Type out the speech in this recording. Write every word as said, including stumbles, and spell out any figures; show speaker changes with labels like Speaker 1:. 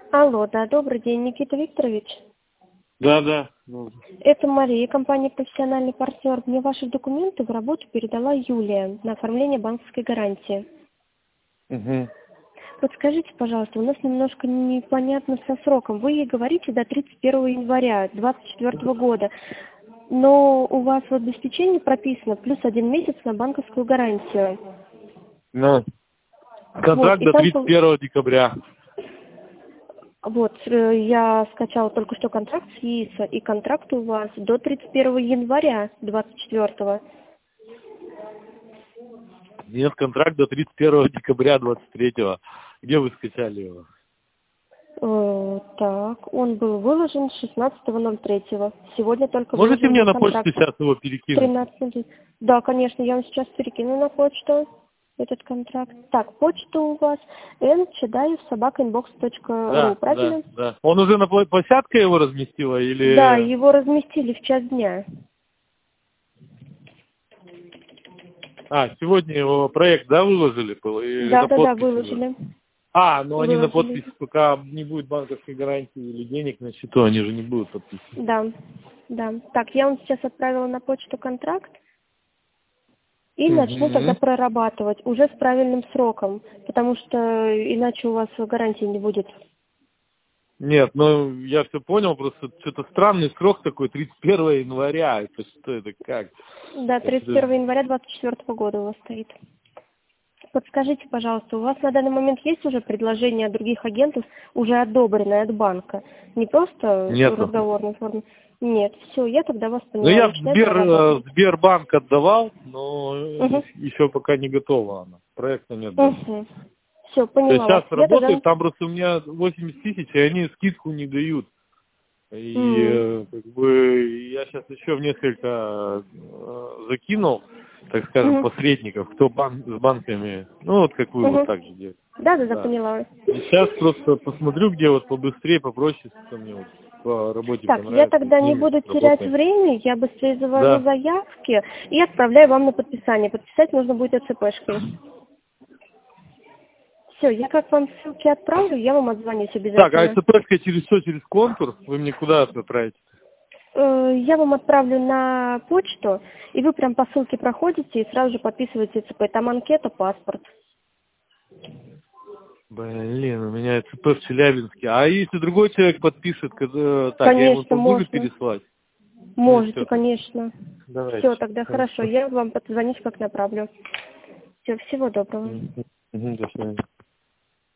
Speaker 1: Алло, да, добрый день, Никита Викторович.
Speaker 2: Да, да.
Speaker 1: Это Мария, компания «Профессиональный партнер». Мне ваши документы в работу передала Юлия на оформление банковской гарантии.
Speaker 2: Угу.
Speaker 1: Подскажите, пожалуйста, у нас немножко непонятно со сроком. Вы ей говорите до тридцать первого января двадцать четвёртого года, но у вас в обеспечении прописано плюс один месяц на банковскую гарантию.
Speaker 2: Ну, контракт
Speaker 1: Вот, и
Speaker 2: до
Speaker 1: там
Speaker 2: тридцать первого декабря.
Speaker 1: Вот, э, я скачала только что контракт с ЕИСа, и контракт у вас до тридцать первого января двадцать четвёртого.
Speaker 2: Нет, контракт до тридцать первого декабря двадцать третьего. Где вы скачали его?
Speaker 1: Э, так, он был выложен шестнадцатого ноль третьего. Сегодня только
Speaker 2: Можете
Speaker 1: выложен
Speaker 2: мне
Speaker 1: был
Speaker 2: на почту
Speaker 1: контракт.
Speaker 2: сейчас его перекинуть?
Speaker 1: тринадцать. Да, конечно, я вам сейчас перекину на почту этот контракт. Так, почта у вас эн чадаев собака инбокс точка ру,
Speaker 2: Да,
Speaker 1: правильно?
Speaker 2: да, да. Он уже на пла- площадке его разместила или...
Speaker 1: Да, его разместили в час дня.
Speaker 2: А, сегодня его проект, да, выложили? Был? Или
Speaker 1: Да,
Speaker 2: на
Speaker 1: да, да,
Speaker 2: подпись уже?
Speaker 1: выложили.
Speaker 2: А, ну они на
Speaker 1: Выложили.
Speaker 2: подпись, пока не будет банковской гарантии или денег на счету, они же не будут подписывать.
Speaker 1: Да, да. Так, я вам сейчас отправила на почту контракт и начну тогда
Speaker 2: Угу.
Speaker 1: прорабатывать уже с правильным сроком, потому что иначе у вас гарантии не будет.
Speaker 2: Нет, ну я все понял, просто что-то странный срок такой, тридцать первого января. Это что, это как?
Speaker 1: Да, тридцать
Speaker 2: Это...
Speaker 1: первого января двадцать четвёртого года у вас стоит. Подскажите, пожалуйста, у вас на данный момент есть уже предложение от других агентов, уже одобренное от банка? Не просто в
Speaker 2: Нету.
Speaker 1: разговорной форме? Нет, все, я тогда вас
Speaker 2: Ну
Speaker 1: поняла,
Speaker 2: я в
Speaker 1: начинаю
Speaker 2: Сбер, э,
Speaker 1: прорабатывать.
Speaker 2: в Сбербанк отдавал, но
Speaker 1: Угу.
Speaker 2: еще пока не готова она. Проекта нет даже.
Speaker 1: Угу. Все,
Speaker 2: То есть
Speaker 1: поняла вас.
Speaker 2: сейчас
Speaker 1: Я тогда...
Speaker 2: работает, там просто у меня восемьдесят тысяч, и они скидку не дают. И
Speaker 1: М.
Speaker 2: э, как бы я сейчас еще в несколько э, закинул, так скажем,
Speaker 1: Угу.
Speaker 2: посредников, кто бан с банками, ну вот как вы вот
Speaker 1: Угу.
Speaker 2: так же делаете.
Speaker 1: Да, да, да,
Speaker 2: Да.
Speaker 1: поняла.
Speaker 2: И сейчас просто посмотрю, где вот побыстрее, попроще, что мне вот по работе
Speaker 1: Так, я
Speaker 2: понравится, и
Speaker 1: тогда
Speaker 2: с
Speaker 1: не
Speaker 2: ними
Speaker 1: буду терять
Speaker 2: работаем.
Speaker 1: время, я быстрее завожу
Speaker 2: Да.
Speaker 1: заявки и отправляю вам на подписание. Подписать нужно будет ЭЦПшкой. Все, я как вам ссылки отправлю, я вам отзвонюсь
Speaker 2: Так, а
Speaker 1: обязательно.
Speaker 2: СПшка через что? Через контур? Вы мне куда отправите?
Speaker 1: Э, Я вам отправлю на почту, и вы прям по ссылке проходите и сразу же подписываете ЭЦП. Там анкета, паспорт.
Speaker 2: Блин, у меня ЦП в Челябинске. А если другой человек подпишет, когда... так, я ему
Speaker 1: Конечно,
Speaker 2: могу же
Speaker 1: можно.
Speaker 2: переслать? Ну
Speaker 1: Можете,
Speaker 2: все, так,
Speaker 1: конечно.
Speaker 2: давайте.
Speaker 1: Все, тогда хорошо.
Speaker 2: Хорошо.
Speaker 1: Я вам позвоню, как направлю. Все, всего доброго.
Speaker 2: Мгм. Мгм, до свидания.